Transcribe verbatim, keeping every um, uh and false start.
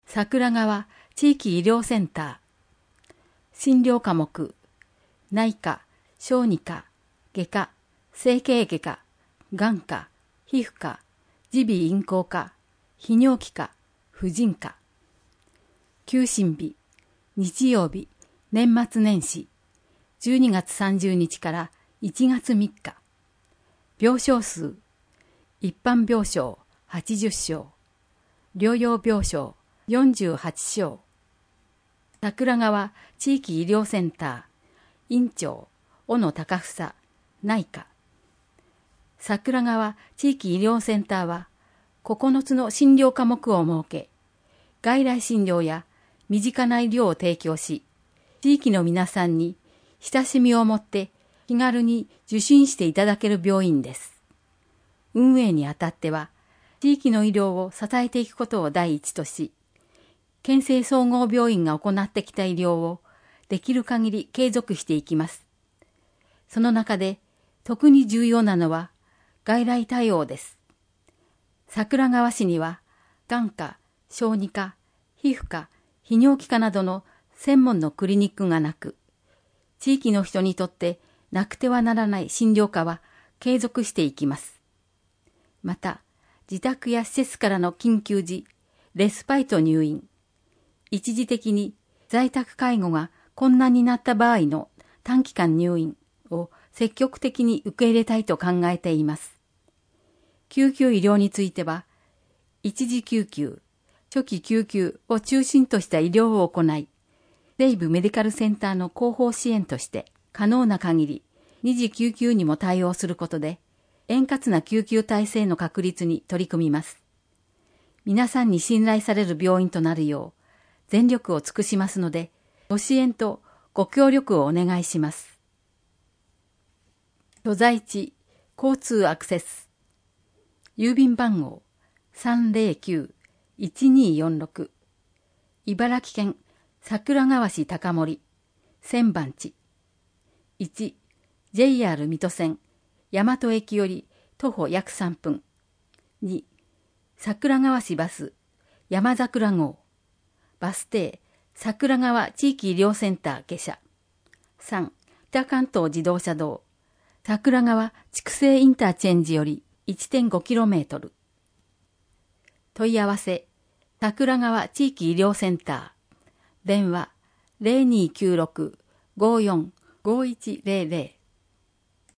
桜川地域医療センター。診療科目、内科、小児科、外科、整形外科、眼科、皮膚科、耳鼻咽喉科、泌尿器科、婦人科。休診日、日曜日、年末年始、じゅうにがつさんじゅうにちからいちがつみっか。病床数、一般病床はちじゅっしょう、療養病床よんじゅうはちしょう。桜川地域医療センター、院長、小野隆房、内科。桜川地域医療センターは、ここのつの診療科目を設け、外来診療や身近な医療を提供し、地域の皆さんに親しみを持って気軽に受診していただける病院です。運営にあたっては、地域の医療を支えていくことを第一とし、県政総合病院が行ってきた医療をできる限り継続していきます。その中で特に重要なのは外来対応です。桜川市には眼科、小児科、皮膚科、泌尿器科などの専門のクリニックがなく、地域の人にとってなくてはならない診療科は継続していきます。また、自宅や施設からの緊急時、レスパイト入院、一時的に在宅介護が困難になった場合の短期間入院を積極的に受け入れたいと考えています。救急医療については、一時救急、初期救急を中心とした医療を行い、西部メディカルセンターの後方支援として可能な限り二次救急にも対応することで、円滑な救急体制の確立に取り組みます。皆さんに信頼される病院となるよう、全力を尽くしますので、ご支援とご協力をお願いします。所在地、交通アクセス。郵便番号 さんぜろきゅう いちにーよんろく。茨城県桜川市高森、千番地。いち、ジェイアール 水戸線、大和駅より徒歩約さんぷん。に、桜川市バス、山桜号。バス停、桜川地域医療センター下車。さん、北関東自動車道、桜川筑西インターチェンジより いってんごキロメートル。問い合わせ、桜川地域医療センター。電話、ゼロにーきゅうろく ごーよん ごーいちゼロゼロ。